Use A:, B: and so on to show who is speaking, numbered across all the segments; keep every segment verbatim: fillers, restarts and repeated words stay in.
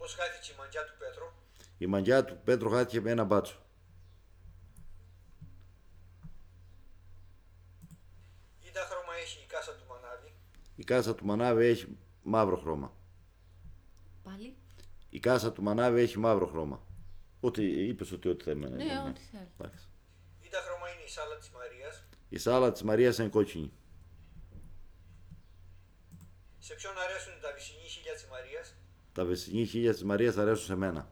A: Πώς χάθηκε η μαγιά του Πέτρου?
B: Η μαγιά του Πέτρου χάθηκε με ένα μπάτσο.
A: Ήντα χρώμα έχει η κάσα του Μανάβη?
B: Η κάσα του Μανάβη έχει μαύρο χρώμα.
C: Πάλι.
B: Η κάσα του Μανάβη έχει μαύρο χρώμα. Ό,τι είπες ότι ό,τι θέλουμε.
C: Ναι,
B: ναι, ναι.
C: ό,τι θέλει.
A: Ήντα χρώμα είναι η σάλα της Μαρίας?
B: Η σάλα της Μαρίας είναι κόκκινη.
A: Σε ποιον αρέσουν τα βυσσινή χίλια της Μαρίας?
B: Τα βυσσινή χίλια της Μαρίας αρέσουν σε μένα.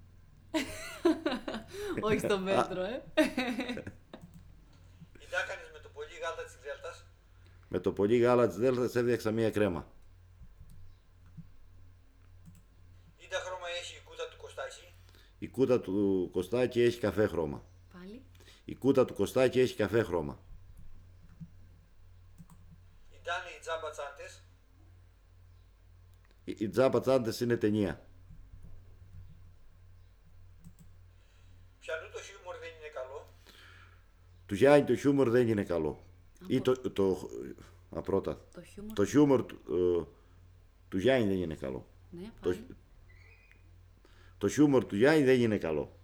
C: Όχι στον Πέτρο, ε.
A: Η Ντάκανης με το πολύ γάλα της Δέλτας?
B: Με το πολύ γάλα της Δέλτας έφτιαξα μία κρέμα.
A: Ήντα χρώμα έχει η κούτα του Κωστάκη?
B: Η κούτα του Κωστάκη έχει καφέ χρώμα.
C: Πάλι.
B: Η κούτα του Κωστάκη έχει καφέ χρώμα.
A: Η Ντάνη οι τζάμπα τσάντες?
B: Οι, οι τζάμπα τσάντες είναι ταινία.
A: Ποιανού το χιούμορ δεν είναι καλό?
B: Του Γιάννη το χιούμορ δεν είναι καλό. Ή το, το, το, α, πρώτα.
C: Το χιούμορ.
B: Το χιούμορ του, ε, του Γιάννη δεν είναι καλό.
C: Ναι,
B: Το,
C: πάλι.
B: το χιούμορ του Γιάννη δεν είναι καλό.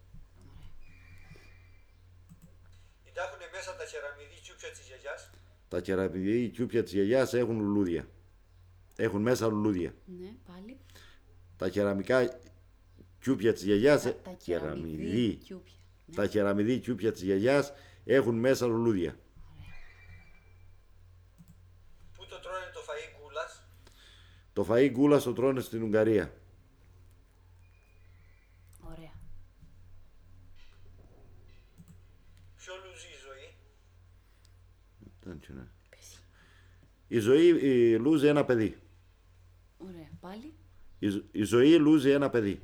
A: Ήντα έχουνε μέσα τα κεραμιδί τσούπια της γιαγιάς?
B: Τα κεραμιδί κιούπια της γιαγιάς έχουν λουλούδια. Έχουν μέσα λουλούδια.
C: Ναι, πάλι.
B: Τα κεραμικά κιούπια της γιαγιάς...
C: Τα, τα κεραμιδί κιούπια. Ναι.
B: Τα κεραμιδί κιούπια της γιαγιάς έχουν μέσα λουλούδια.
A: Πού το τρώνε το φαΐ γκούλας?
B: Το φαΐ γκούλας το τρώνε στην Ουγγαρία.
C: Ωραία.
A: Ποιο λούζει η ζωή?
C: Πες.
B: Η ζωή η, λούζει ένα παιδί.
C: Ωραία, πάλι.
B: Η, ζω- η ζωή λούζει ένα παιδί.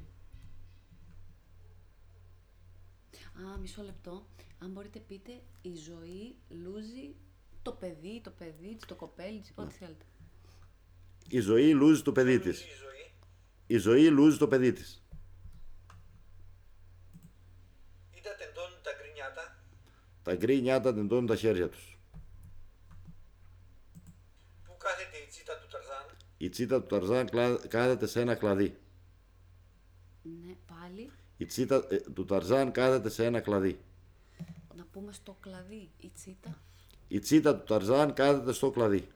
C: Α, μισό λεπτό. Αν μπορείτε πείτε η ζωή λούζει το παιδί, το παιδί της, το κοπέλι της, ό,τι θέλετε.
B: Η ζωή λούζει το παιδί
A: Λούζει
B: της.
A: η ζωή?
B: Η ζωή λούζει το παιδί της.
A: Ήντα τεντώνουν τα γκρινιάτα?
B: Τα γκρι νιάτα τεντώνουν τα χέρια τους.
A: Πού κάθεται η τσίτα του Ταρζάν?
B: Η τσίτα του Ταρζάν κλα- κάθεται σε ένα κλαδί.
C: Ναι, πάλι.
B: Η τσίτα ε, του Ταρζάν κάθεται σε ένα κλαδί.
C: Να πούμε στο κλαδί η τσίτα.
B: Η τσίτα του Ταρζάν κάθεται στο κλαδί.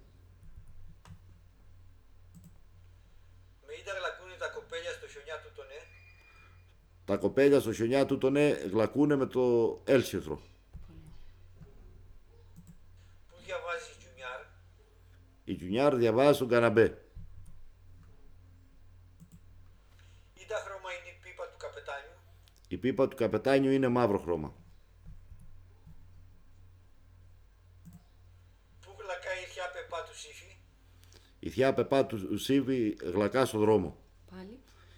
A: Με ήντα γλακούνε τα κοπέλια στο χιονιά του τον ε?
B: Τα κοπέλια στο χιονιά του τον ε, γλακούνε με το έλσιθρο.
A: Πού διαβάζει η Τζουνιάρ?
B: Η Τζουνιάρ διαβάζει στον καναμπέ.
A: Ήντα χρώμα είναι η πίπα του καπετάνιου?
B: Η πίπα του καπετάνιου είναι μαύρο χρώμα.
A: Πού γλακάει η θιά πεπά του σύφη?
B: Η θιά πεπά του Σίβη γλακά στο δρόμο.
C: Πάλι.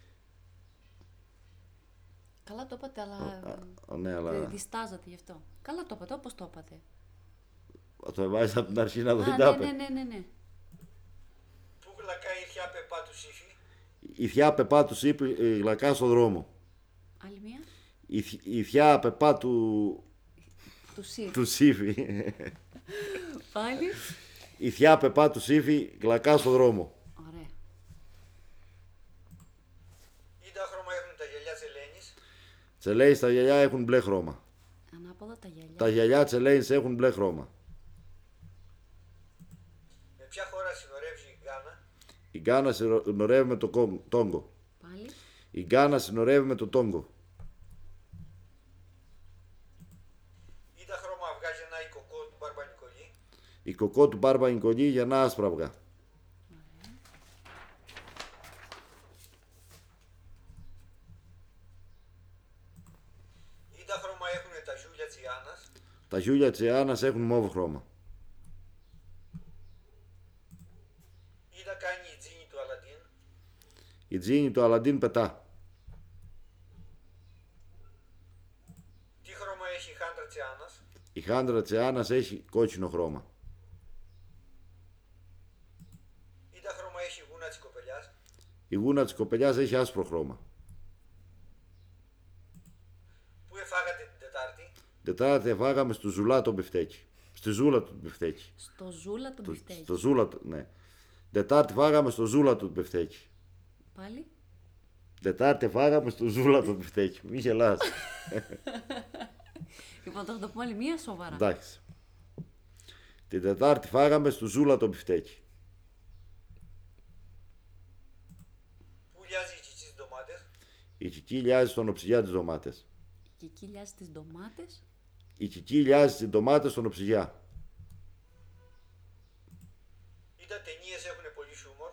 C: Καλά το είπατε, αλλά
B: Α, ναι, αλλά
C: ε, διστάζατε γι' αυτό. Καλά το είπατε, όπως το είπατε.
B: το βάζεις από την αρχή να δω
C: Α,
B: τι
C: ναι,
B: τα
C: ναι,
B: είπε.
C: ναι, ναι, ναι.
A: Πού γλακάει η θιά πεπά του σύφη?
B: Η θιά πεπά του Σίβη ε, γλακά στο δρόμο.
C: Άλλη μία.
B: Η, θ- η θιά πεπά του,
C: Του σι.
B: του Σίβη.
C: Πάλι.
B: Η θιά πεπά του Σίβη γλακά στο δρόμο.
C: Ωραία.
A: Ήντα χρώμα έχουν τα γυαλιά της Ελένης?
B: Τσελέης τα γυαλιά έχουν μπλε χρώμα.
C: Ανάποδα τα γυαλιά.
B: Τα γυαλιά της Ελένης έχουν μπλε χρώμα.
A: Με ποια χώρα συνορεύει η Γκάνα?
B: Η Γκάνα συνορεύει με το Κον- Τόγκο.
C: Πάλι.
B: Η Γκάνα συνορεύει με το Τόγκο.
A: Ήντα χρώμα βγάζει ένα η κοκό του Μπάρμπα Νικολή?
B: Η κοκό του Μπάρμπα Νικολή γεννά άσπρα αυγά.
A: Ήντα χρώμα έχουν τα ζούλια της Ιάννας?
B: Τα γιούλια της Ιάννας έχουν μόβο χρώμα.
A: Ήντα κάνει η τζίνη του Αλαντίν?
B: Η τζίνη του Αλαντίν πετά.
A: Τι χρώμα έχει η χάντρα της Ιάννας?
B: Η χάντρα της Ιάννας έχει κόκκινο χρώμα.
A: Ήντα χρώμα έχει η γούνα της κοπελιάς?
B: Η γούνα της κοπελιάς έχει άσπρο χρώμα.
A: Πού εφάγατε την Τετάρτη?
B: Τετάρτη φάγαμε στο ζουλά το μπιφτέκι. Στη ζούλα του μπιφτέκι.
C: Στο ζούλα του μπιφτέκι.
B: Στο ζούλα του, ναι. Τετάρτη φάγαμε στο ζούλα του μπιφτέκι.
C: Πάλι.
B: Τετάρτη φάγαμε στο Ζούλα το μπιφτέκι. Μη γελάς.
C: Λοιπόν, θα το πούμε άλλη μία σοβαρά.
B: Εντάξει. Την Τετάρτη φάγαμε στο Ζούλα το μπιφτέκι.
A: Πού λιάζει η τσιτσί στις ντομάτες?
B: Η Κική λιάζει στον οψιγιά τις ντομάτες.
C: Και εκεί λιάζει τις ντομάτες.
B: Η Κική λιάζει τις ντομάτες στον οψιγιά.
A: Ή τα ταινίες έχουν πολύ χιούμορ?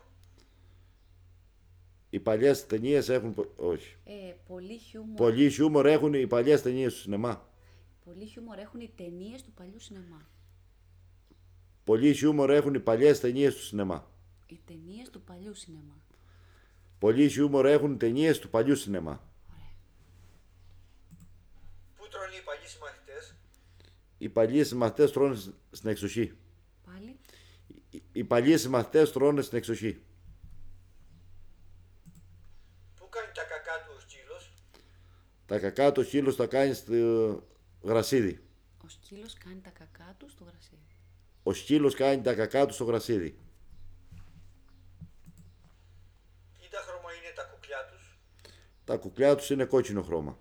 B: Οι παλιές ταινίες έχουν. πο- Όχι.
C: Ε, πολύ χιούμορ.
B: Πολύ χιούμορ έχουν οι παλιές ταινίες του σινεμά.
C: Πολύ χιούμορ έχουν οι ταινίες του παλιού σινεμά.
B: Πολύ χιούμορ έχουν οι παλιές ταινίες του σινεμά.
C: Οι ταινίες του παλιού σινεμά.
B: Πολύ χιούμορ έχουν οι ταινίες του παλιού σινεμά.
C: Ωραία.
A: Πού τρώνε οι παλιοί συμμαθητές?
B: Οι παλιοί συμμαθητές τρώνε σ- στην εξοχή.
C: Πάλι.
B: Οι- Οι παλιοί συμμαθητές τρώνε στην εξοχή.
A: Πού κάνει τα κακά του ο σκύλος?
B: Τα κακά το χείλος τα κάνει στο γρασίδι.
C: Ο σκύλος κάνει τα κακά του στο γρασίδι.
B: Ο σκύλος κάνει τα κακά του στο γρασίδι.
A: Ή τα χρώμα είναι τα κουκλιά τους?
B: Τα κουκλιά τους είναι κόκκινο χρώμα.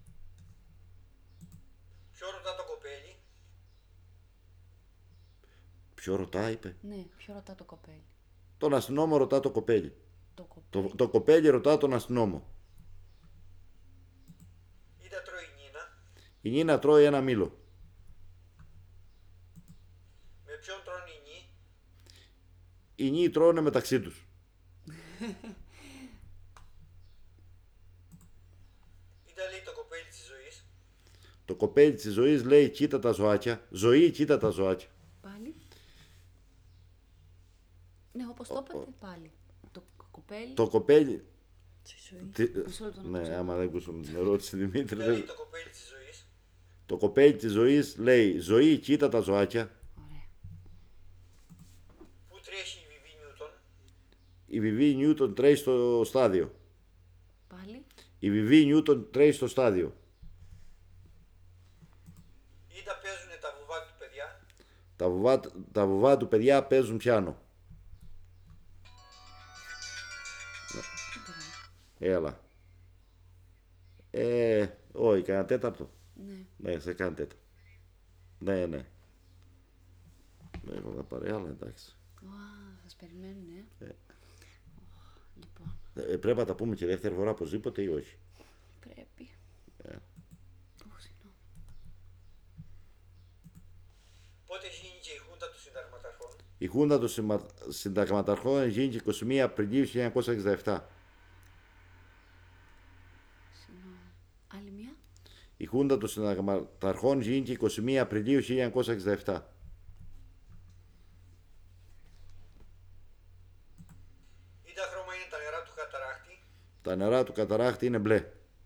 A: Ποιο ρωτά το κοπέλι?
B: Ποιο ρωτά, είπε.
C: Ναι, ποιο ρωτά το κοπέλι.
B: Τον αστυνόμο ρωτά το κοπέλι.
C: Το κοπέλι.
B: Το, το κοπέλι ρωτά τον αστυνόμο.
A: Ή τα τρώει η Νίνα?
B: Η Νίνα τρώει ένα μήλο.
A: Με ποιον τρώνε οι νι?
B: Οι νύοι τρώνε μεταξύ τους.
A: Ή τα λέει το κοπέλι της ζωής?
B: Το κοπέλι της ζωής λέει κοίτα τα ζωάκια. Ζωή, κοίτα τα ζωάκια.
C: Πάλι. Ναι, όπως το είπατε πάλι. Το κοπέλι.
B: Το κοπέλι.
C: Στη ζωή.
B: Τι-
C: Μισό λεπτό να
B: Ναι,
C: ακούσω.
B: άμα δεν ακούσαμε την ερώτηση Δημήτρη.
A: Τι λέει
B: δεν-
A: το κοπέλι της ζωής?
B: Το κοπέλι της ζωής λέει ζωή, κοίτα τα ζωάκια.
C: Ωραία.
A: Πού τρέχει η Βιβί Νιούτον?
B: Η Βιβί Νιούτον τρέχει στο στάδιο.
C: Πάλι.
B: Η Βιβί Νιούτον τρέχει στο στάδιο.
A: Ή τα παίζουνε τα βουβά του παιδιά?
B: Τα βουβά, τα βουβά του παιδιά παίζουν πιάνο. Έλα. Ε, όχι, κανένα τέταρτο.
C: Ναι.
B: Ναι, σε κάνει τέταρτο. Ναι, ναι. Ναι, εγώ θα πάρει άλλα, εντάξει.
C: Ουα, σας περιμένουν, ε.
B: Ε.
C: Λοιπόν,
B: Ε, πρέπει να τα πούμε και δεύτερη φορά οπωσδήποτε ή όχι.
C: πρέπει.
B: Ε.
C: Ω, συγγνώμη.
A: Πότε γίνηκε η χούντα των συνταγματαρχών?
B: Η Χούντα των Συμα- Συνταγματαρχών γίνει εικοστή πρώτη Απριλίου χίλια εννιακόσια εξήντα επτά.
C: Συγγνώμη. Άλλη μία.
B: Η Χούντα των Συνταγματαρχών γίνει εικοστή πρώτη Απριλίου χίλια εννιακόσια εξήντα επτά.
A: Ή τα χρώμα είναι τα νερά του καταράκτη?
B: Τα νερά του καταράκτη είναι μπλε.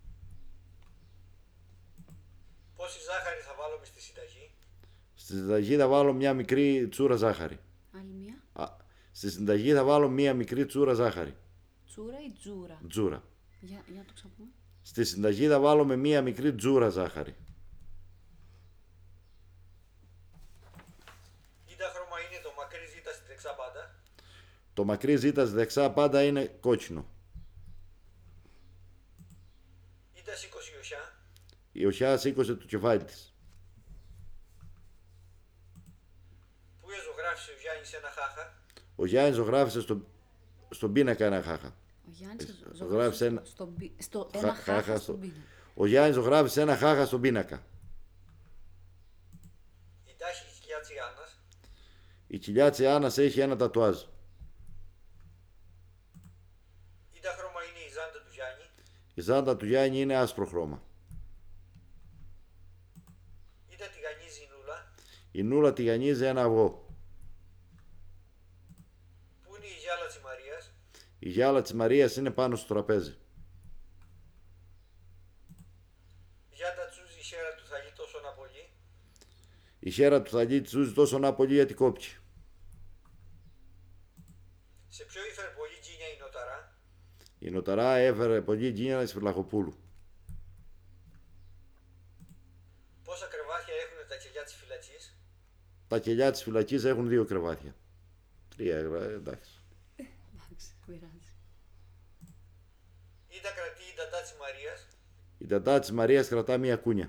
A: Πόση ζάχαρη θα βάλουμε στη συνταγή?
B: Στη συνταγή θα βάλω μια μικρή τσούρα ζάχαρη.
C: Άλλη μία.
B: Α, στη συνταγή θα βάλω μια μικρή τσούρα ζάχαρη.
C: Τσούρα ή τζούρα.
B: Τζούρα.
C: Για, για να το ξαναπούμε.
B: Στη συνταγή θα βάλουμε μια μικρή τζούρα ζάχαρη.
A: Ή τα χρώμα είναι το μακρύ ζήτα στη δεξιά πάντα?
B: Το μακρύ ζήτα στη δεξιά πάντα είναι κόκκινο.
A: Ή τα σήκωσε η οσιά?
B: Η οσιά σήκωσε το κεφάλι της.
A: Πού εζωγράφησε ο Γιάννης ένα χάχα?
B: Ο Γιάννης ζωγράφησε στο, στον πίνακα ένα χάχα.
C: Ο Γιάννης
B: Ε,
C: ζωγράφησε
B: ζωγράφησε ένα-
C: στο, στον πι- στο
B: Χα-
C: ένα
B: χάχα
C: χάχα
B: στο-
C: στον πίνακα.
B: Ο Γιάννης ζωγράφησε ένα χάχα στον πίνακα.
A: Η τάχη κοιλιά Τσιάνας?
B: Η κοιλιά της Άννας έχει ένα τατουάζ.
A: Ή τα χρώμα είναι η ζάντα του Γιάννη?
B: Η ζάντα του Γιάννη είναι άσπρο χρώμα.
A: Ή τα τηγανίζει η νούλα?
B: Η νούλα τηγανίζει ένα αυγό.
A: Πού είναι η γυάλα της Μαρίας?
B: Η γυάλα της Μαρίας είναι πάνω στο τραπέζι.
A: Για τα τσούζει η σέρα του θαλί τόσο να πολύ?
B: Η χέρα του θαλί της ζούζει τόσο να πολύ γιατί κόπηκε.
A: Σε ποιο ήφερε πολύ τζίνια η νοταρά?
B: Η νοταρά έφερε πολύ γκίνια της Βλαχοπούλου.
A: Πόσα κρεβάτια έχουν τα κελιά της φυλακής?
B: Τα κελιά της φυλακής έχουν δύο κρεβάτια. Τρία, ε, εντάξει.
C: Εντάξει, πειράζει.
A: Ή τα κρατεί Μαρίας.
B: Η τατά της Μαρίας κρατά μία κούνια.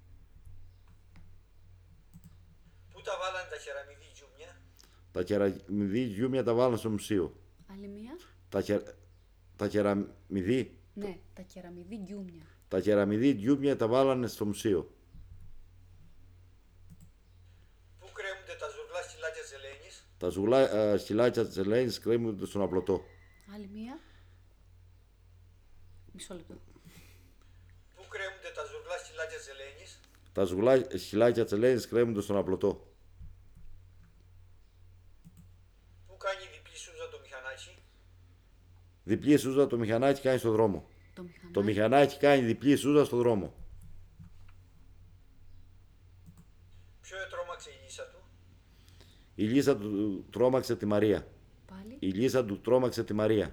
A: Πού τα βάλανε τα κεραμιδί γιούμια?
B: Τα κεραμιδί γιούμια τα βάλανε στο μουσείο.
C: Άλλη μία.
B: Τα, κε... τα κεραμιδί...
C: Ναι, τα κεραμιδί γκιούμια.
B: Τα κεραμιδί γιούμια τα βάλανε στο μουσείο.
A: Πού κρέμονται τα ζουρλά σκυλάκια της Ελένης?
B: Τα ζουλά, α, σκυλάκια της Ελένης κρέμονται στον απλωτό.
C: Άλλη μία. Μισό λεπτό.
A: Πού κρέμονται τα ζουρλά σκυλάκια της Ελένης?
B: Τα ζουλά, σκυλάκια της Ελένης κρέμονται στον απλωτό.
A: Πού κάνει διπλή σούζα το μηχανάκι?
B: Διπλή σούζα το μηχανάκι κάνει στο δρόμο.
C: Το μηχανάκι.
B: Το μηχανάκι κάνει διπλή σούζα στο δρόμο.
A: Ποιο ετρώμαξε η Λύσα του?
B: Η Λύσα του τρόμαξε τη Μαρία.
C: Πάλι.
B: Η Λύσα του τρόμαξε τη Μαρία.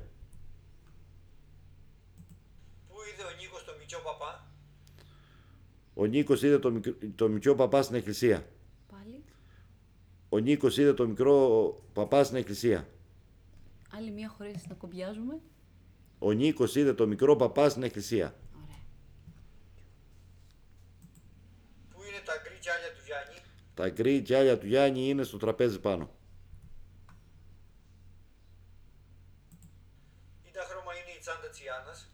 A: Πού είδε ο Νίκος το Μητσό παπά?
B: Ο Νίκος είδε το, μικρο, το μικρό παπά στην εκκλησία.
C: Πάλι.
B: Ο Νίκος είδε το μικρό παπά στην εκκλησία.
C: Άλλη μία χωρίς να κομπιάζουμε.
B: Ο Νίκος είδε το μικρό παπά στην εκκλησία.
C: Ωραία.
A: Πού είναι τα γκρι γυάλια του Γιάννη?
B: Τα γκρι γυάλια του Γιάννη είναι στο τραπέζι πάνω.
A: Ίντα χρώμα είναι η τσάντα της Ιάννας?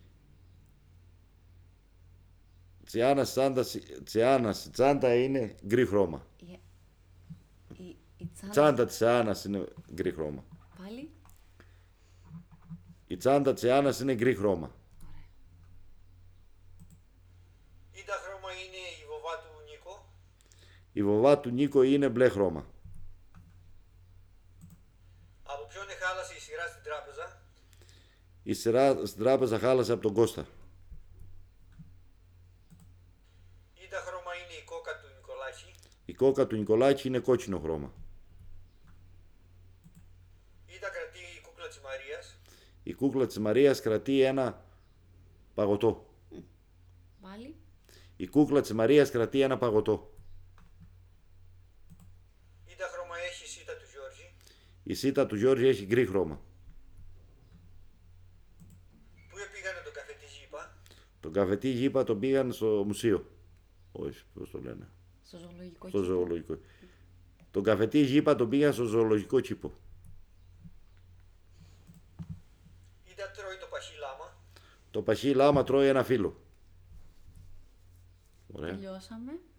B: Τσιάνας τσάντα, τσιάνας τσάντα είναι γκρι χρώμα.
C: Η, η, η τσάντα.
B: Τσάντα της Ιάννας είναι γκρι χρώμα.
C: Πάλι.
B: Η τσάντα της Ιάννας είναι γκρι χρώμα.
C: Ωραία.
A: Ίντα χρώμα είναι η βοβά του Νίκο?
B: Η βοβά του Νίκο είναι μπλε χρώμα.
A: Από ποιον εχάλασε η σειρά στην τράπεζα?
B: Η σειρά στην τράπεζα χάλασε από τον Κώστα.
A: Ίντα χρώμα είναι η κόκα του Νικολάκη?
B: Η κόκα του Νικολάκη είναι κόκκινο χρώμα.
A: Ίντα κρατεί η κούκλα της Μαρίας?
B: Η κούκλα της Μαρίας κρατεί ένα παγωτό.
C: Πάλι.
B: Η κούκλα της Μαρίας κρατεί ένα παγωτό.
A: Ίντα χρώμα έχει η σίτα του Γιώργη?
B: Η σίτα του Γιώργη έχει γκρι χρώμα.
A: Πού επήγανε το καφετή Γήπα?
B: Τον καφετή Γήπα τον πήγαν στο μουσείο. Όχι, πώς το λένε.
C: Στο ζωολογικό
B: Στο
C: κήπο.
B: ζωολογικό. Τον καφετή Γήπα τον πήγαν στο ζωολογικό κήπο.
A: Ίντα τρώει το παχύ λάμα?
B: Το παχύ λάμα τρώει ένα φύλλο. Ωραία.
C: Τελειώσαμε.